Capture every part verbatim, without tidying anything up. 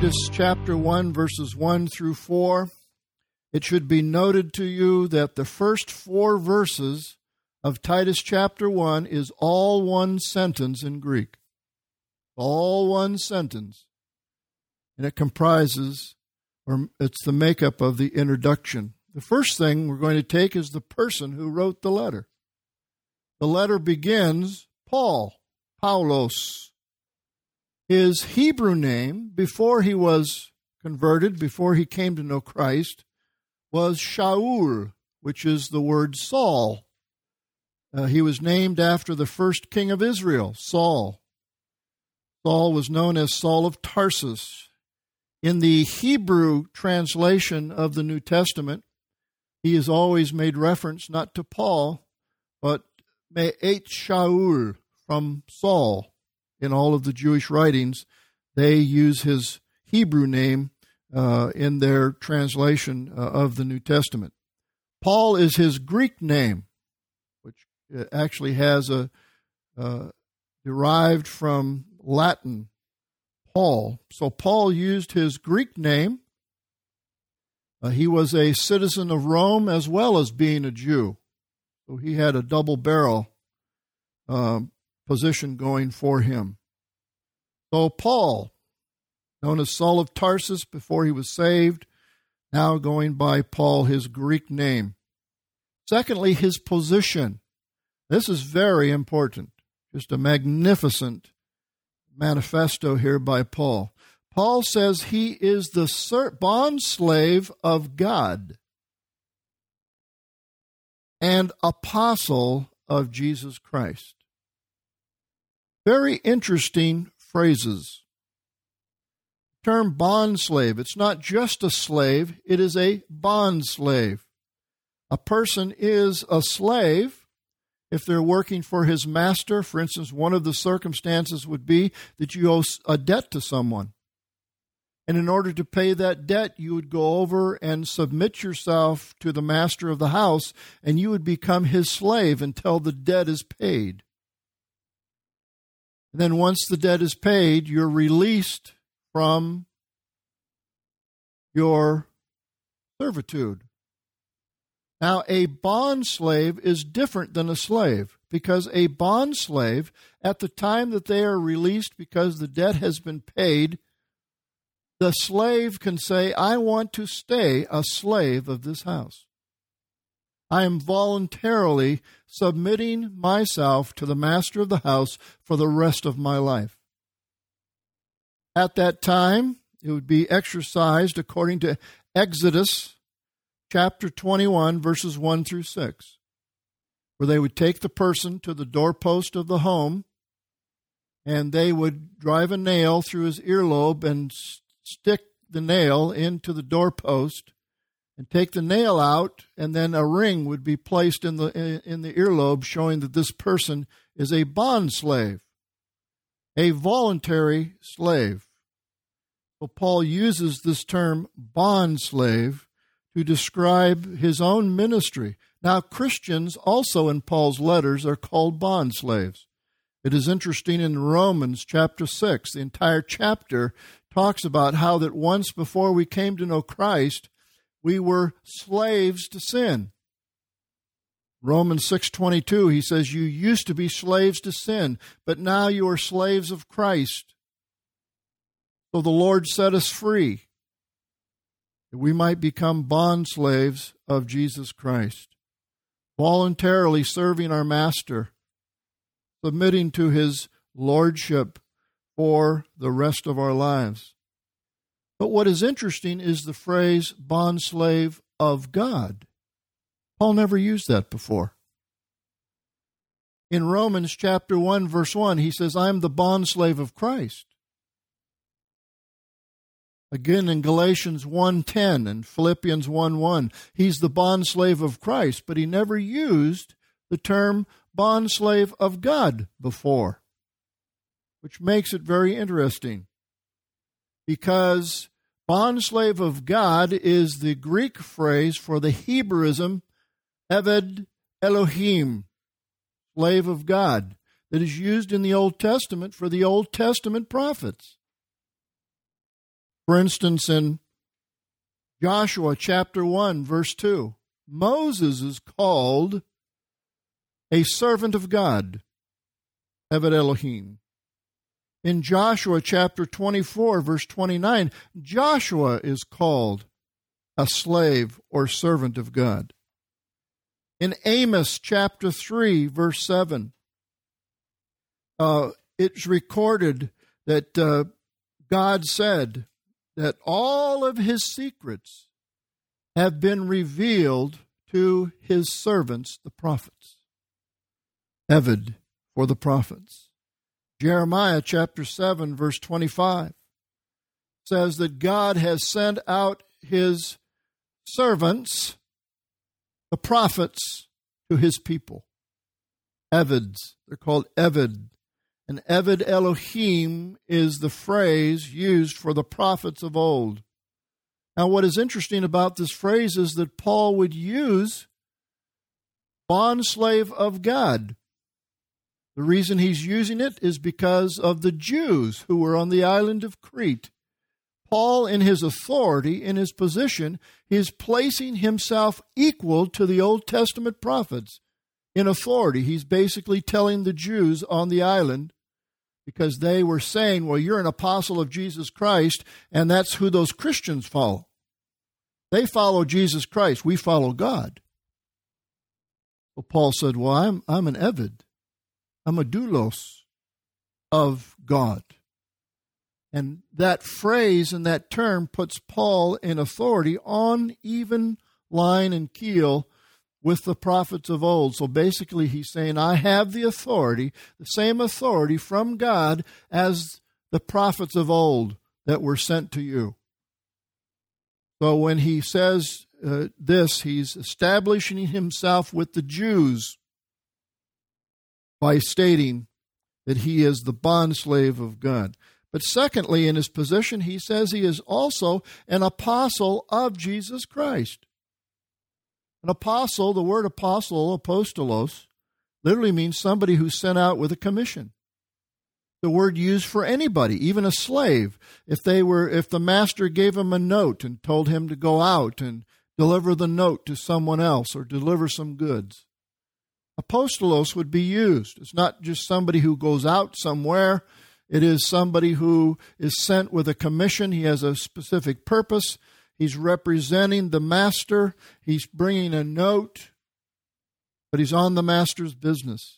Titus chapter one, verses one through four. It should be noted to you that the first four verses of Titus chapter one is all one sentence in Greek. All one sentence. And it comprises, or it's the makeup of the introduction. The first thing we're going to take is the person who wrote the letter. The letter begins, Paul, Paulos. His Hebrew name, before he was converted, before he came to know Christ, was Shaul, which is the word Saul. Uh, he was named after the first king of Israel, Saul. Saul was known as Saul of Tarsus. In the Hebrew translation of the New Testament, he is always made reference not to Paul, but Me'et Shaul, from Saul. In all of the Jewish writings, they use his Hebrew name uh, in their translation uh, of the New Testament. Paul is his Greek name, which actually has a uh, derived from Latin, Paul. So Paul used his Greek name. Uh, he was a citizen of Rome as well as being a Jew. So he had a double barrel um, position going for him. So Paul, known as Saul of Tarsus before he was saved, now going by Paul, his Greek name. Secondly, his position. This is very important. Just a magnificent manifesto here by Paul. Paul says he is the bond slave of God and apostle of Jesus Christ. Very interesting phrases. The term bond slave, it's not just a slave, it is a bond slave. A person is a slave if they're working for his master. For instance, one of the circumstances would be that you owe a debt to someone. And in order to pay that debt, you would go over and submit yourself to the master of the house, and you would become his slave until the debt is paid. And then once the debt is paid, you're released from your servitude. Now, a bond slave is different than a slave, because a bond slave, at the time that they are released because the debt has been paid, the slave can say, I want to stay a slave of this house. I am voluntarily submitting myself to the master of the house for the rest of my life. At that time, it would be exercised according to Exodus chapter twenty-one, verses one through six, where they would take the person to the doorpost of the home, and they would drive a nail through his earlobe and stick the nail into the doorpost, and take the nail out, and then a ring would be placed in the in the earlobe, showing that this person is a bond slave, a voluntary slave. So Paul uses this term bond slave to describe his own ministry. Now, Christians also in Paul's letters are called bond slaves. It is interesting in Romans chapter six, the entire chapter talks about how that once before we came to know Christ, we were slaves to sin. Romans six twenty-two, he says, you used to be slaves to sin, but now you are slaves of Christ. So the Lord set us free, that we might become bond slaves of Jesus Christ, voluntarily serving our Master, submitting to his lordship for the rest of our lives. But what is interesting is the phrase bond slave of God. Paul never used that before. In Romans chapter one, verse one, he says, I am the bond slave of Christ. Again, in Galatians one ten and Philippians one one, he's the bond slave of Christ, but he never used the term bond slave of God before, which makes it very interesting, because bond slave of God is the Greek phrase for the Hebrewism Eved Elohim, slave of God, that is used in the Old Testament for the Old Testament prophets. For instance, in Joshua chapter one, verse two, Moses is called a servant of God, Eved Elohim. In Joshua chapter twenty-four, verse twenty-nine, Joshua is called a slave or servant of God. In Amos chapter three, verse seven, uh, it's recorded that uh, God said that all of his secrets have been revealed to his servants, the prophets. Eved for the prophets. Jeremiah chapter seven, verse twenty-five says that God has sent out his servants, the prophets, to his people. Eveds, they're called Eved. And Eved Elohim is the phrase used for the prophets of old. Now, what is interesting about this phrase is that Paul would use bondslave of God. The reason he's using it is because of the Jews who were on the island of Crete. Paul, in his authority, in his position, is placing himself equal to the Old Testament prophets. In authority, he's basically telling the Jews on the island, because they were saying, well, you're an apostle of Jesus Christ, and that's who those Christians follow. They follow Jesus Christ. We follow God. Well, Paul said, well, I'm, I'm an Eved. I'm a doulos of God. And that phrase and that term puts Paul in authority on even line and keel with the prophets of old. So basically he's saying, I have the authority, the same authority from God as the prophets of old that were sent to you. So when he says uh, this, he's establishing himself with the Jews by stating that he is the bondslave of God. But secondly, in his position, he says he is also an apostle of Jesus Christ. An apostle, the word apostle, apostolos, literally means somebody who's sent out with a commission. The word used for anybody, even a slave. If they were, if the master gave him a note and told him to go out and deliver the note to someone else or deliver some goods, apostolos would be used. It's not just somebody who goes out somewhere. It is somebody who is sent with a commission. He has a specific purpose. He's representing the master. He's bringing a note, but he's on the master's business.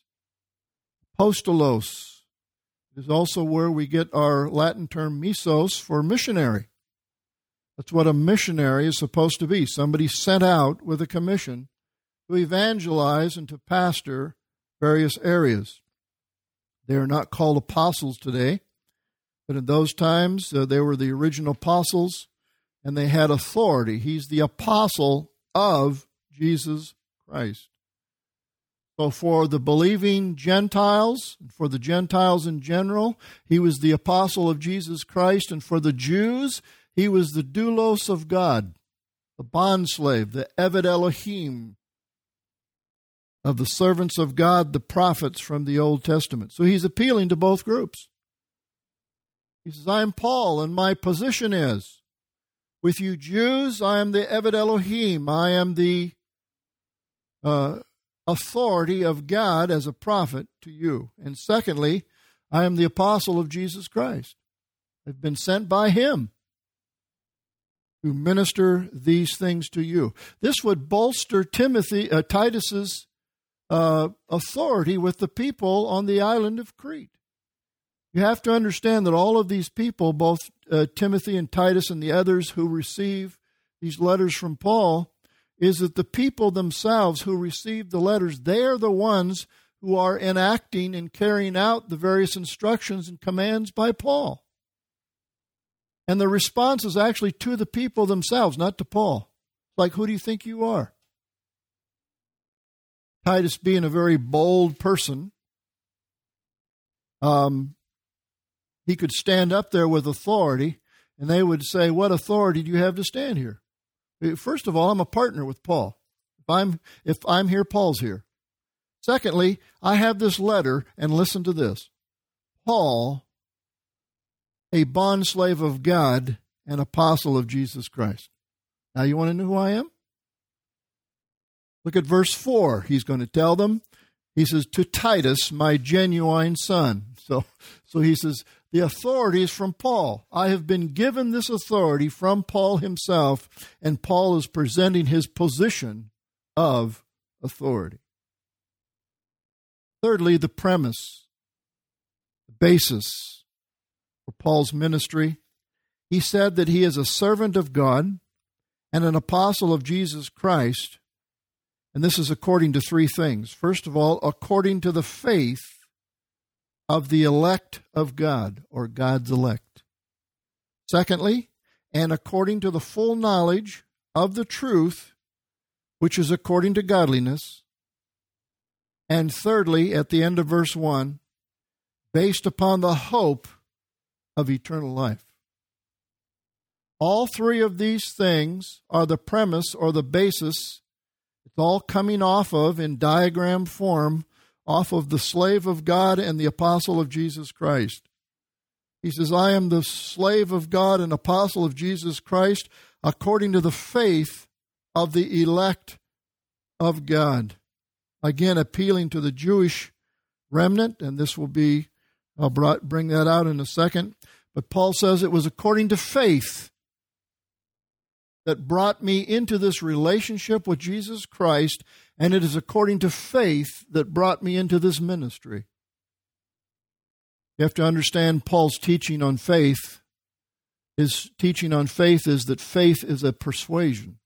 Apostolos is also where we get our Latin term missos for missionary. That's what a missionary is supposed to be, somebody sent out with a commission to evangelize and to pastor various areas. They are not called apostles today, but in those times uh, they were the original apostles, and they had authority. He's the apostle of Jesus Christ. So for the believing Gentiles, and for the Gentiles in general, he was the apostle of Jesus Christ, and for the Jews, he was the doulos of God, the bondslave, the Eved Elohim, of the servants of God, the prophets from the Old Testament. So he's appealing to both groups. He says, I am Paul, and my position is, with you Jews, I am the Eved Elohim. I am the uh, authority of God as a prophet to you. And secondly, I am the apostle of Jesus Christ. I've been sent by him to minister these things to you. This would bolster Timothy, uh, Titus's Uh, authority with the people on the island of Crete. You have to understand that all of these people, both uh, Timothy and Titus and the others who receive these letters from Paul, is that the people themselves who receive the letters, they are the ones who are enacting and carrying out the various instructions and commands by Paul. And the response is actually to the people themselves, not to Paul. Like, who do you think you are? Titus, being a very bold person, um, he could stand up there with authority, and they would say, what authority do you have to stand here? First of all, I'm a partner with Paul. If I'm, if I'm here, Paul's here. Secondly, I have this letter, and listen to this. Paul, a bondslave of God, and apostle of Jesus Christ. Now you want to know who I am? Look at verse four. He's going to tell them. He says, to Titus, my genuine son. So, so he says, the authority is from Paul. I have been given this authority from Paul himself, and Paul is presenting his position of authority. Thirdly, the premise, the basis for Paul's ministry. He said that he is a servant of God and an apostle of Jesus Christ. And this is according to three things. First of all, according to the faith of the elect of God, or God's elect. Secondly, and according to the full knowledge of the truth, which is according to godliness. And thirdly, at the end of verse one, based upon the hope of eternal life. All three of these things are the premise or the basis. It's all coming off of, in diagram form, off of the slave of God and the apostle of Jesus Christ. He says, I am the slave of God and apostle of Jesus Christ according to the faith of the elect of God. Again, appealing to the Jewish remnant, and this will be, I'll bring that out in a second. But Paul says it was according to faith that brought me into this relationship with Jesus Christ, and it is according to faith that brought me into this ministry. You have to understand Paul's teaching on faith. His teaching on faith is that faith is a persuasion.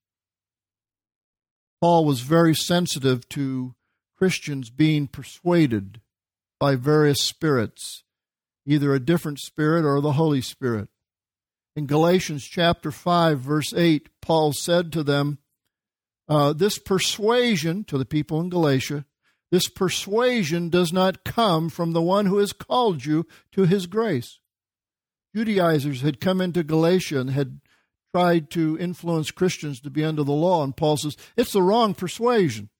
Paul was very sensitive to Christians being persuaded by various spirits, either a different spirit or the Holy Spirit. In Galatians chapter five, verse eight, Paul said to them, uh, this persuasion, to the people in Galatia, this persuasion does not come from the one who has called you to his grace. Judaizers had come into Galatia and had tried to influence Christians to be under the law, and Paul says, it's the wrong persuasion.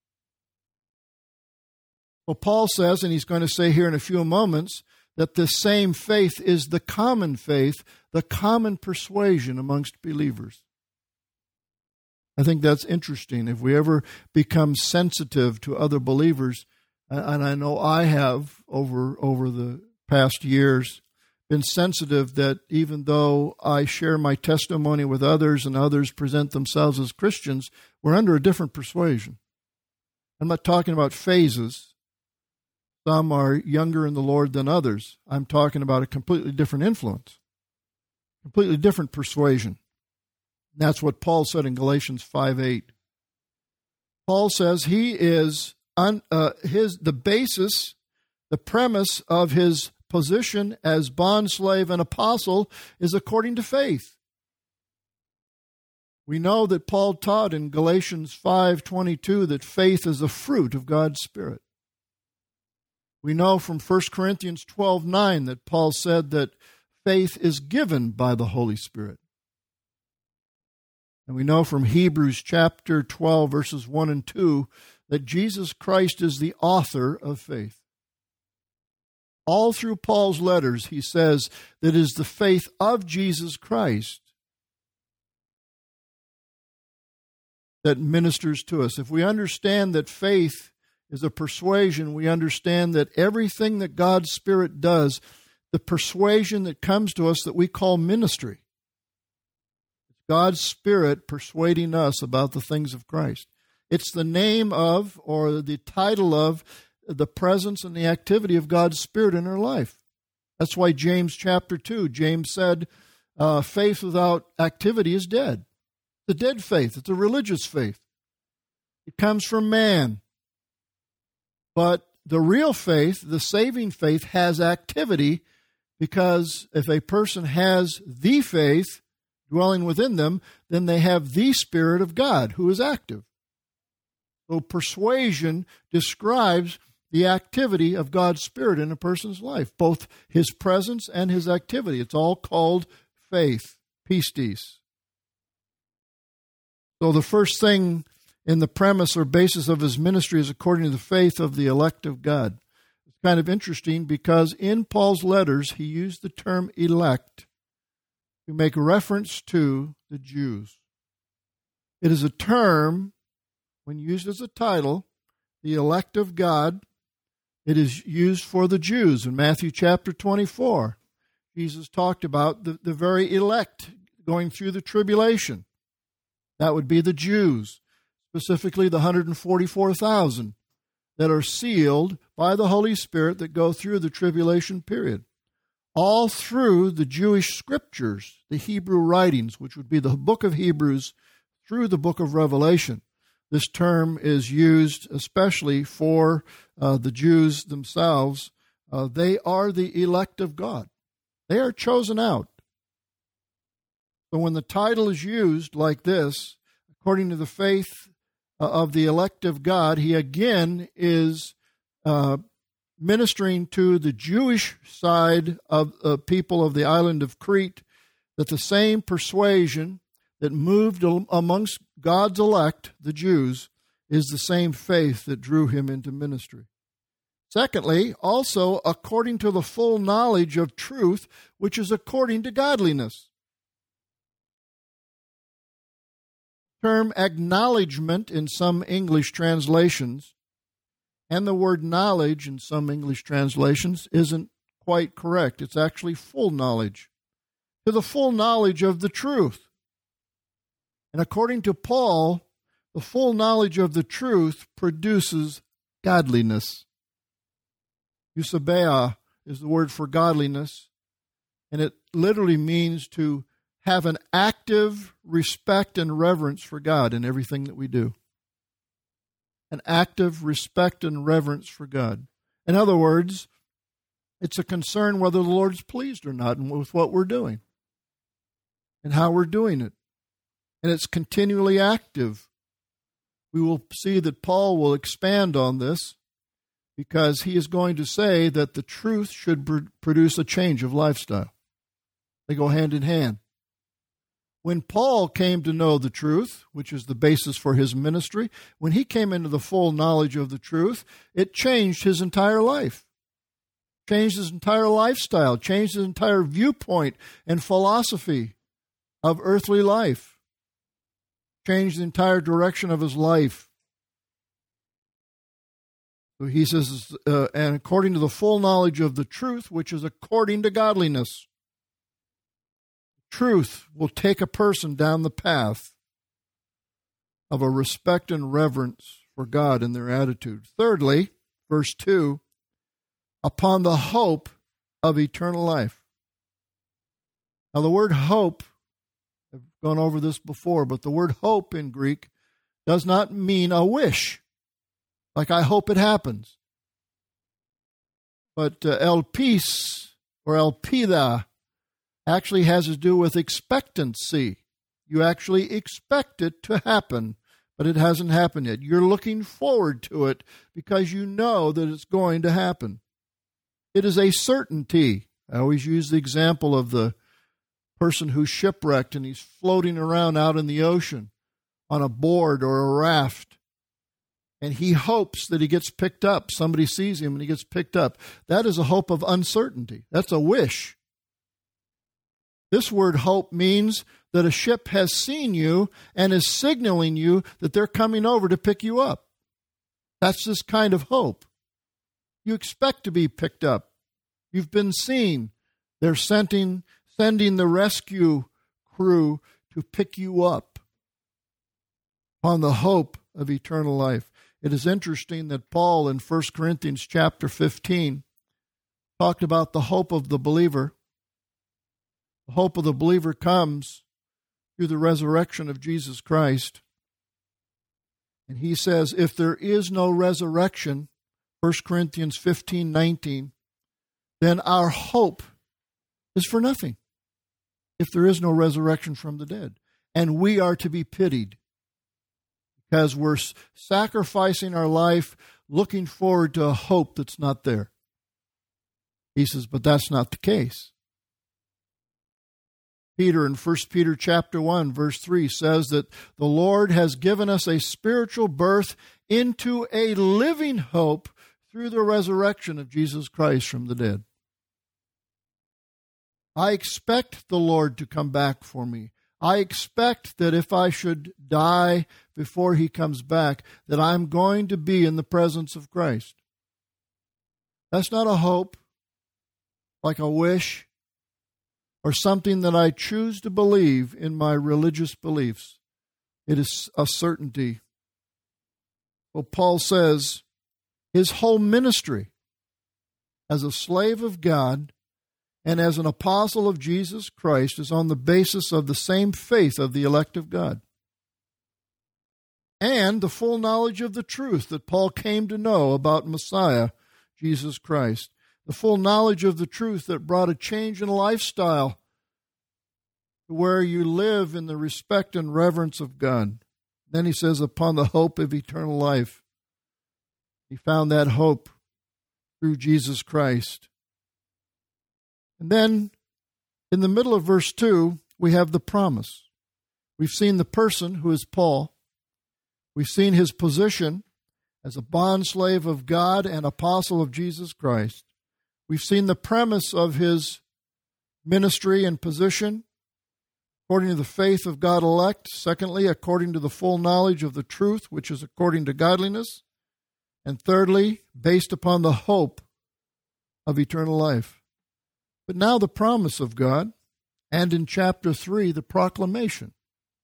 Well, Paul says, and he's going to say here in a few moments, that this same faith is the common faith, the common persuasion amongst believers. I think that's interesting. If we ever become sensitive to other believers, and I know I have over over the past years, been sensitive that even though I share my testimony with others and others present themselves as Christians, we're under a different persuasion. I'm not talking about phases. Some are younger in the Lord than others. I'm talking about a completely different influence, completely different persuasion. That's what Paul said in Galatians five eight. Paul says he is un, uh, his the basis, the premise of his position as bondslave and apostle is according to faith. We know that Paul taught in Galatians five twenty-two that faith is a fruit of God's Spirit. We know from First Corinthians twelve nine that Paul said that faith is given by the Holy Spirit. And we know from Hebrews chapter twelve, verses one and two, that Jesus Christ is the author of faith. All through Paul's letters, he says that it is the faith of Jesus Christ that ministers to us. If we understand that faith is a persuasion, we understand that everything that God's Spirit does, the persuasion that comes to us that we call ministry, it's God's Spirit persuading us about the things of Christ. It's the name of, or the title of, the presence and the activity of God's Spirit in our life. That's why James chapter two, James said, uh, faith without activity is dead. It's a dead faith. It's a religious faith. It comes from man. But the real faith, the saving faith, has activity, because if a person has the faith dwelling within them, then they have the Spirit of God who is active. So persuasion describes the activity of God's Spirit in a person's life, both his presence and his activity. It's all called faith, pistis. So the first thing in the premise or basis of his ministry is according to the faith of the elect of God. It's kind of interesting because in Paul's letters, he used the term elect to make reference to the Jews. It is a term, when used as a title, the elect of God. It is used for the Jews. In Matthew chapter twenty-four, Jesus talked about the, the very elect going through the tribulation. That would be the Jews, specifically the one hundred forty-four thousand that are sealed by the Holy Spirit that go through the tribulation period. All through the Jewish scriptures, the Hebrew writings, which would be the book of Hebrews through the book of Revelation, this term is used especially for uh, the Jews themselves. Uh, they are the elect of God. They are chosen out. So when the title is used like this, according to the faith uh, of the elect of God, he again is uh, ministering to the Jewish side of uh, people of the island of Crete, that the same persuasion that moved amongst God's elect, the Jews, is the same faith that drew him into ministry. Secondly, also according to the full knowledge of truth, which is according to godliness. Term acknowledgement in some English translations, and the word knowledge in some English translations isn't quite correct. It's actually full knowledge. To the full knowledge of the truth. And according to Paul, the full knowledge of the truth produces godliness. Eusebia is the word for godliness, and it literally means to have an active respect and reverence for God in everything that we do. An active respect and reverence for God. In other words, it's a concern whether the Lord's pleased or not with what we're doing and how we're doing it. And it's continually active. We will see that Paul will expand on this because he is going to say that the truth should pr- produce a change of lifestyle. They go hand in hand. When Paul came to know the truth, which is the basis for his ministry, when he came into the full knowledge of the truth, it changed his entire life. Changed his entire lifestyle, changed his entire viewpoint and philosophy of earthly life. Changed the entire direction of his life. So he says, uh, and according to the full knowledge of the truth, which is according to godliness. Truth will take a person down the path of a respect and reverence for God in their attitude. Thirdly, verse two, upon the hope of eternal life. Now the word hope, I've gone over this before, but the word hope in Greek does not mean a wish, like I hope it happens. But uh, elpis, or elpida, actually has to do with expectancy. You actually expect it to happen, but it hasn't happened yet. You're looking forward to it because you know that it's going to happen. It is a certainty. I always use the example of the person who's shipwrecked and he's floating around out in the ocean on a board or a raft. And he hopes that he gets picked up. Somebody sees him and he gets picked up. That is a hope of uncertainty. That's a wish. This word hope means that a ship has seen you and is signaling you that they're coming over to pick you up. That's this kind of hope. You expect to be picked up. You've been seen. They're sending, sending the rescue crew to pick you up on the hope of eternal life. It is interesting that Paul in First Corinthians chapter fifteen talked about the hope of the believer. The hope of the believer comes through the resurrection of Jesus Christ. And he says, if there is no resurrection, First Corinthians fifteen nineteen, then our hope is for nothing. If there is no resurrection from the dead. And we are to be pitied because we're sacrificing our life looking forward to a hope that's not there. He says, but that's not the case. Peter in First Peter chapter one, verse three says that the Lord has given us a spiritual birth into a living hope through the resurrection of Jesus Christ from the dead. I expect the Lord to come back for me. I expect that if I should die before he comes back, that I'm going to be in the presence of Christ. That's not a hope, like a wish, or something that I choose to believe in my religious beliefs. It is a certainty. Well, Paul says his whole ministry as a slave of God and as an apostle of Jesus Christ is on the basis of the same faith of the elect of God and the full knowledge of the truth that Paul came to know about Messiah, Jesus Christ, the full knowledge of the truth that brought a change in lifestyle to where you live in the respect and reverence of God. Then he says, upon the hope of eternal life. He found that hope through Jesus Christ. And then in the middle of verse two, we have the promise. We've seen the person who is Paul. We've seen his position as a bondslave of God and apostle of Jesus Christ. We've seen the premise of his ministry and position according to the faith of God elect. Secondly, according to the full knowledge of the truth, which is according to godliness. And thirdly, based upon the hope of eternal life. But now the promise of God, and in chapter three, the proclamation.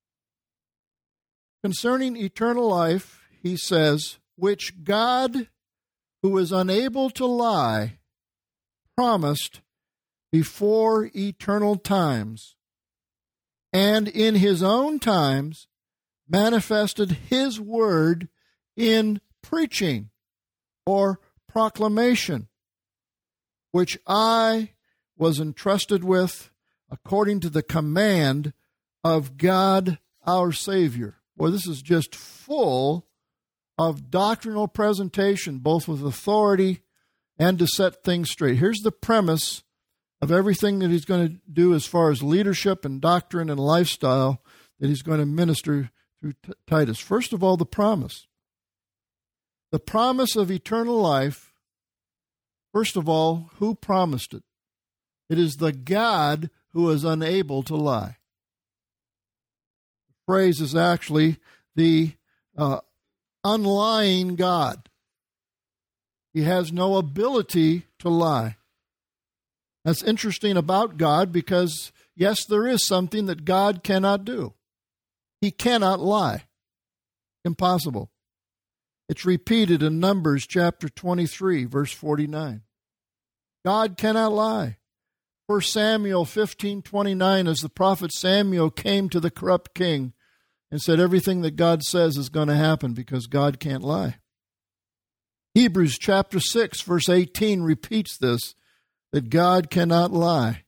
Concerning eternal life, he says, which God, who is unable to lie, promised before eternal times, and in his own times manifested his word in preaching or proclamation, which I was entrusted with according to the command of God our Savior. Boy, this is just full of doctrinal presentation, both with authority and to set things straight. Here's the premise of everything that he's going to do as far as leadership and doctrine and lifestyle that he's going to minister through T- Titus. First of all, the promise. The promise of eternal life, first of all, who promised it? It is the God who is unable to lie. The phrase is actually the uh, unlying God. He has no ability to lie. That's interesting about God because, yes, there is something that God cannot do. He cannot lie. Impossible. It's repeated in Numbers chapter twenty-three, verse forty-nine. God cannot lie. First Samuel fifteen twenty-nine, as the prophet Samuel came to the corrupt king and said everything that God says is going to happen because God can't lie. Hebrews chapter six, verse eighteen repeats this, that God cannot lie.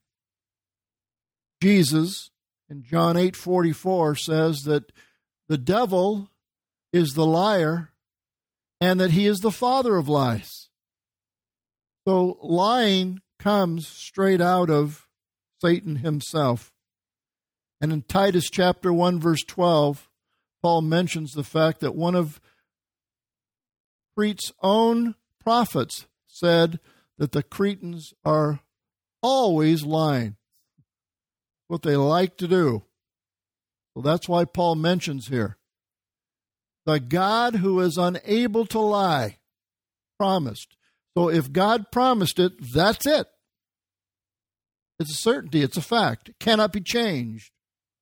Jesus, in John eight forty-four, says that the devil is the liar and that he is the father of lies. So lying comes straight out of Satan himself. And in Titus chapter one, verse twelve, Paul mentions the fact that one of Crete's own prophets said that the Cretans are always lying. What they like to do. So that's why Paul mentions here. The God who is unable to lie promised. So if God promised it, that's it. It's a certainty. It's a fact. It cannot be changed.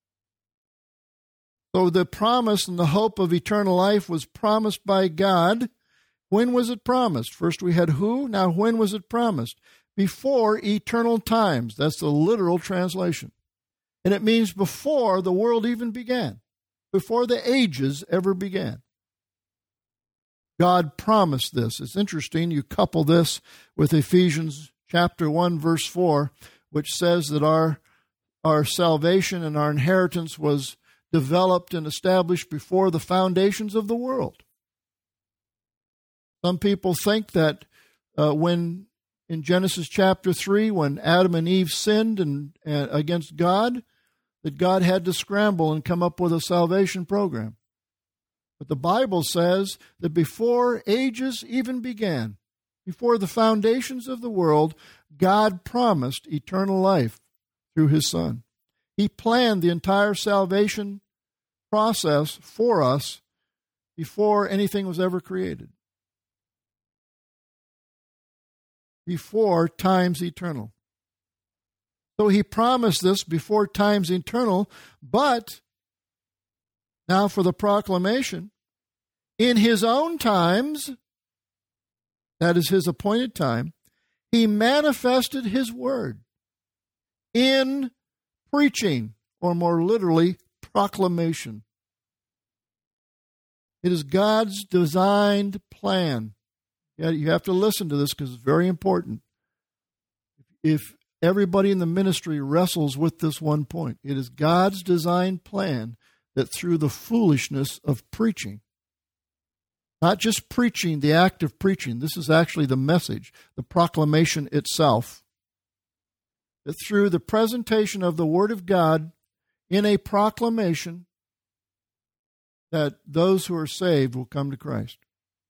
So the promise and the hope of eternal life was promised by God. When was it promised? First we had who, now when was it promised? Before eternal times. That's the literal translation. And it means before the world even began. Before the ages ever began. God promised this. It's interesting, you couple this with Ephesians chapter one, verse four, which says that our, our salvation and our inheritance was developed and established before the foundations of the world. Some people think that uh, when in Genesis chapter three, when Adam and Eve sinned and, and against God, that God had to scramble and come up with a salvation program. But the Bible says that before ages even began, before the foundations of the world, God promised eternal life through his Son. He planned the entire salvation process for us before anything was ever created, before times eternal. So he promised this before times eternal, but now for the proclamation, in his own times, that is his appointed time, he manifested his word in preaching, or more literally, proclamation. It is God's designed plan. You have to listen to this because it's very important. If everybody in the ministry wrestles with this one point, it is God's designed plan that through the foolishness of preaching, not just preaching, the act of preaching, this is actually the message, the proclamation itself, that through the presentation of the Word of God in a proclamation, that those who are saved will come to Christ.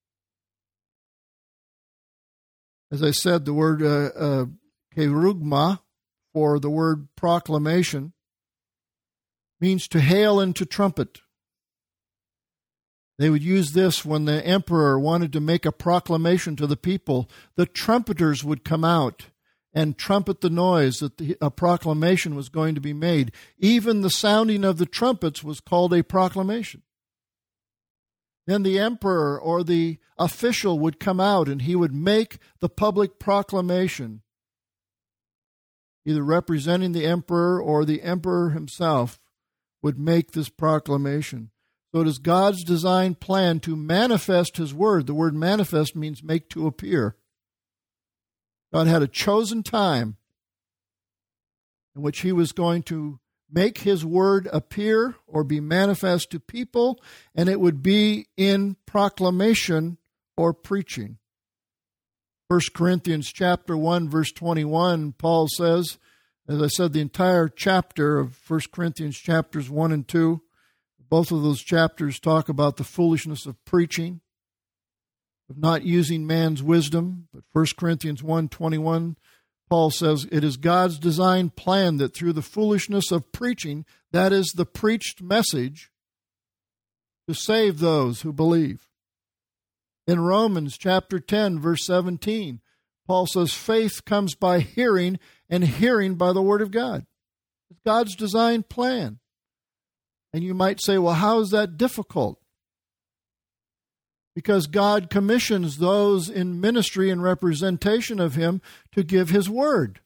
As I said, the word uh, uh, kerugma, for the word proclamation, means to hail and to trumpet. They would use this when the emperor wanted to make a proclamation to the people. The trumpeters would come out and trumpet the noise that the, a proclamation was going to be made. Even the sounding of the trumpets was called a proclamation. Then the emperor or the official would come out and he would make the public proclamation, either representing the emperor or the emperor himself would make this proclamation. So it is God's designed plan to manifest his word. The word manifest means make to appear. God had a chosen time in which he was going to make his word appear or be manifest to people, and it would be in proclamation or preaching. First Corinthians chapter one, verse twenty-one, Paul says, as I said, the entire chapter of First Corinthians chapters one and two, both of those chapters talk about the foolishness of preaching, of not using man's wisdom. But First Corinthians one twenty-one, Paul says, it is God's designed plan that through the foolishness of preaching, that is the preached message, to save those who believe. In Romans chapter ten, verse seventeen, Paul says, faith comes by hearing, and hearing by the word of God. It's God's designed plan. And you might say, well, how is that difficult? Because God commissions those in ministry and representation of him to give his word.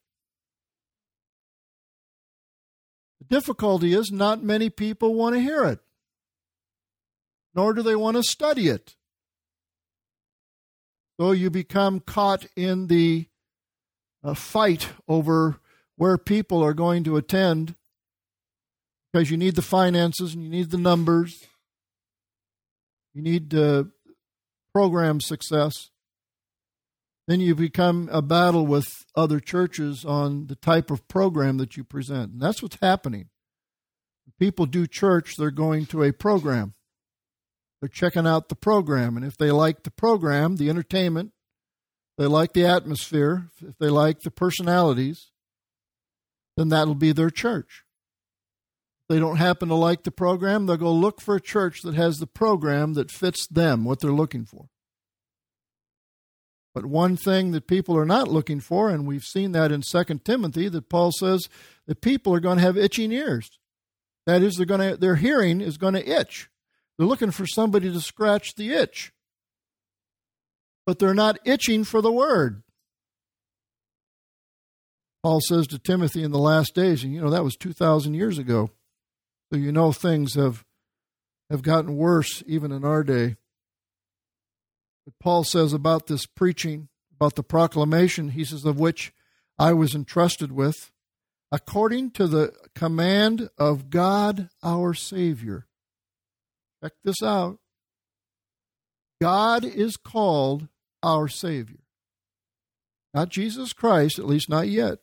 The difficulty is not many people want to hear it, nor do they want to study it. So you become caught in the uh, fight over where people are going to attend, because you need the finances and you need the numbers. You need uh, program success. Then you become a battle with other churches on the type of program that you present. And that's what's happening. When people do church, they're going to a program. They're checking out the program. And if they like the program, the entertainment, they like the atmosphere, if they like the personalities, then that'll be their church. If they don't happen to like the program, they'll go look for a church that has the program that fits them, what they're looking for. But one thing that people are not looking for, and we've seen that in Second Timothy, that Paul says that people are going to have itching ears. That is, they're going to, their hearing is going to itch. They're looking for somebody to scratch the itch. But they're not itching for the word. Paul says to Timothy in the last days, and you know, that was two thousand years ago. So you know things have, have gotten worse even in our day. But Paul says about this preaching, about the proclamation, he says, of which I was entrusted with, according to the command of God our Savior. Check this out. God is called our Savior. Not Jesus Christ, at least not yet.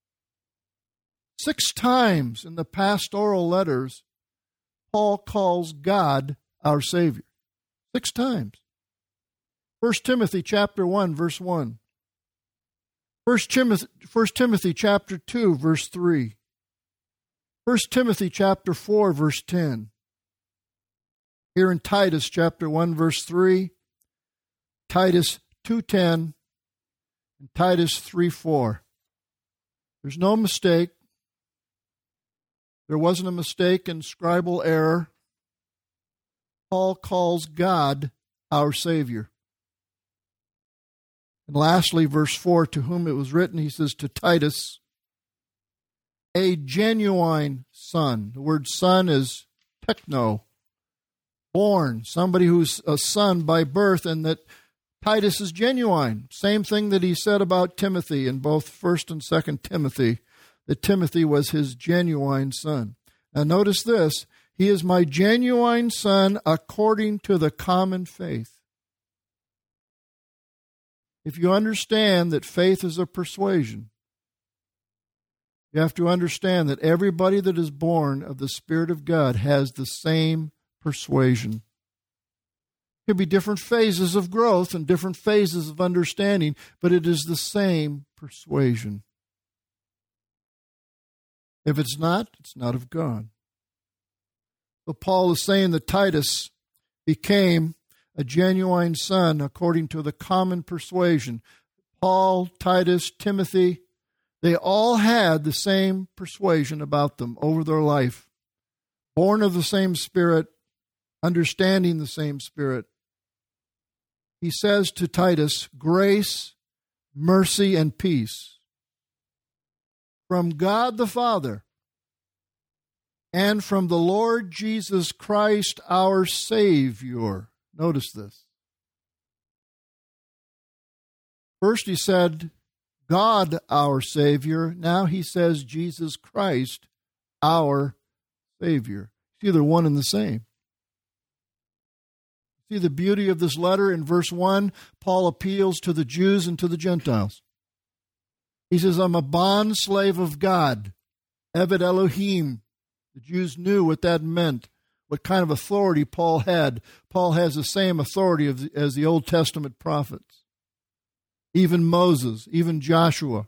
Six times in the pastoral letters, Paul calls God our Savior. Six times. First Timothy chapter one, verse one. First Timothy, First Timothy chapter two, verse three. First Timothy chapter four, verse ten. Here in Titus chapter one, verse three, Titus two ten, and Titus three four. There's no mistake. There wasn't a mistake in scribal error. Paul calls God our Savior. And lastly, verse four, to whom it was written, he says, to Titus, a genuine son. The word son is techno, born, somebody who's a son by birth, and that Titus is genuine. Same thing that he said about Timothy in both First and Second Timothy, that Timothy was his genuine son. Now notice this, he is my genuine son according to the common faith. If you understand that faith is a persuasion, you have to understand that everybody that is born of the Spirit of God has the same persuasion. There could be different phases of growth and different phases of understanding, but it is the same persuasion. If it's not, it's not of God. So Paul is saying that Titus became a genuine son according to the common persuasion. Paul, Titus, Timothy, they all had the same persuasion about them over their life. Born of the same Spirit, understanding the same Spirit. He says to Titus, grace, mercy, and peace from God the Father and from the Lord Jesus Christ our Savior. Notice this. First he said, God our Savior. Now he says, Jesus Christ our Savior. It's either one and the same. See the beauty of this letter in verse one? Paul appeals to the Jews and to the Gentiles. He says, I'm a bond slave of God. Eved Elohim. The Jews knew what that meant, what kind of authority Paul had. Paul has the same authority as the Old Testament prophets. Even Moses, even Joshua.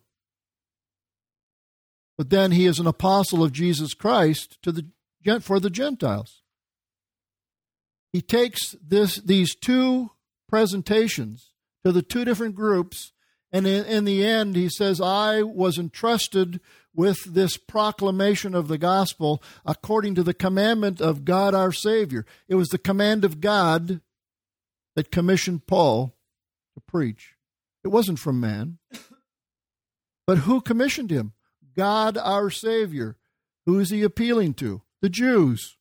But then he is an apostle of Jesus Christ to the for the Gentiles. He takes this these two presentations to the two different groups, and in, in the end he says, I was entrusted with this proclamation of the gospel according to the commandment of God our Savior. It was the command of God that commissioned Paul to preach. It wasn't from man. But who commissioned him? God our Savior. Who is he appealing to? The Jews.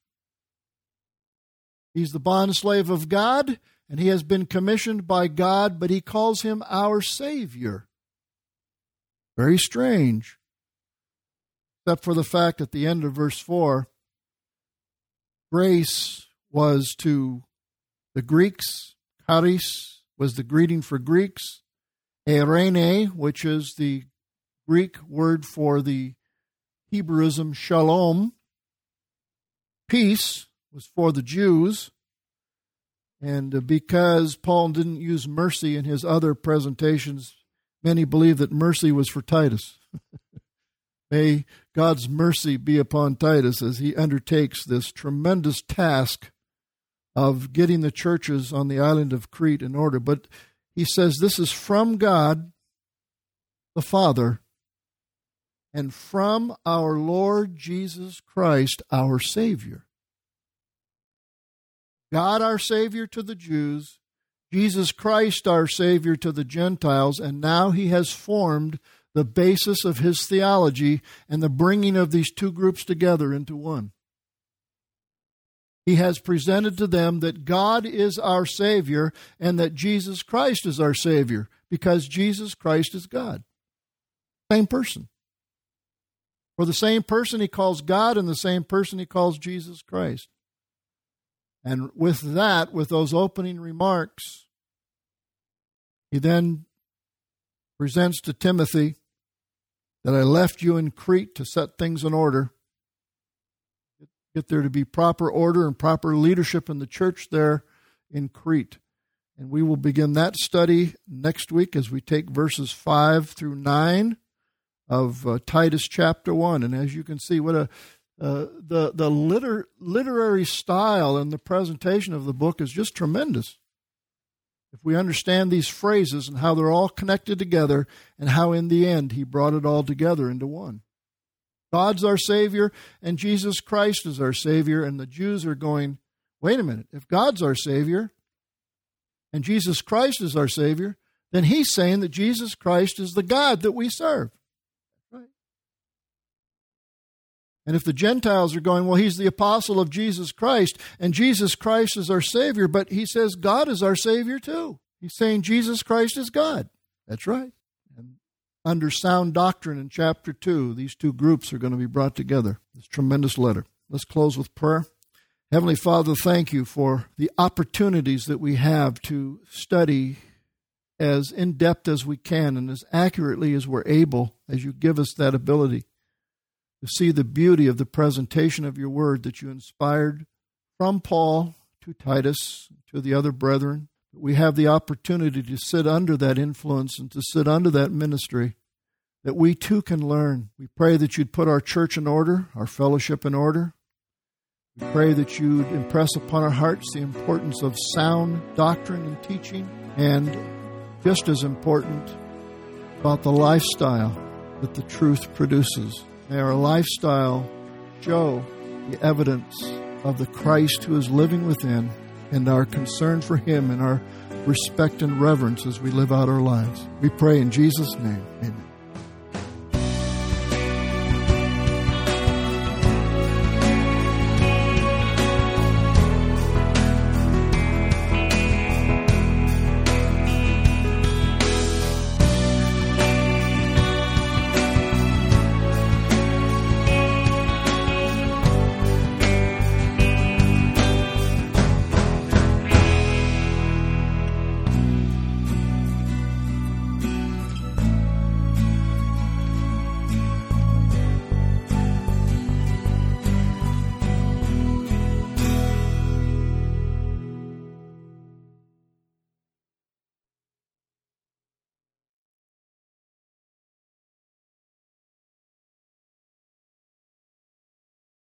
He's the bondslave of God, and he has been commissioned by God, but he calls him our Savior. Very strange. Except for the fact at the end of verse four, grace was to the Greeks, charis was the greeting for Greeks, eirene, which is the Greek word for the Hebrewism shalom, peace was for the Jews, and because Paul didn't use mercy in his other presentations, many believe that mercy was for Titus. May God's mercy be upon Titus as he undertakes this tremendous task of getting the churches on the island of Crete in order. But he says this is from God, the Father, and from our Lord Jesus Christ, our Savior. God our Savior to the Jews, Jesus Christ our Savior to the Gentiles, and now he has formed the basis of his theology and the bringing of these two groups together into one. He has presented to them that God is our Savior and that Jesus Christ is our Savior because Jesus Christ is God. Same person. For the same person he calls God and the same person he calls Jesus Christ. And with that, with those opening remarks, he then presents to Timothy that I left you in Crete to set things in order. Get there to be proper order and proper leadership in the church there in Crete. And we will begin that study next week as we take verses five through nine of uh, Titus chapter one. And as you can see, what a Uh, the the liter, literary style and the presentation of the book is just tremendous. If we understand these phrases and how they're all connected together and how in the end he brought it all together into one. God's our Savior and Jesus Christ is our Savior, and the Jews are going, wait a minute, if God's our Savior and Jesus Christ is our Savior, then he's saying that Jesus Christ is the God that we serve. Right? And if the Gentiles are going, well, he's the apostle of Jesus Christ, and Jesus Christ is our Savior, but he says God is our Savior too. He's saying Jesus Christ is God. That's right. And under sound doctrine in chapter two, these two groups are going to be brought together. This tremendous letter. Let's close with prayer. Heavenly Father, thank you for the opportunities that we have to study as in-depth as we can and as accurately as we're able, as you give us that ability to see the beauty of the presentation of your word that you inspired from Paul to Titus, to the other brethren. We have the opportunity to sit under that influence and to sit under that ministry, that we too can learn. We pray that you'd put our church in order, our fellowship in order. We pray that you'd impress upon our hearts the importance of sound doctrine and teaching, and just as important, about the lifestyle that the truth produces. May our lifestyle show the evidence of the Christ who is living within, and our concern for him and our respect and reverence as we live out our lives. We pray in Jesus' name. Amen.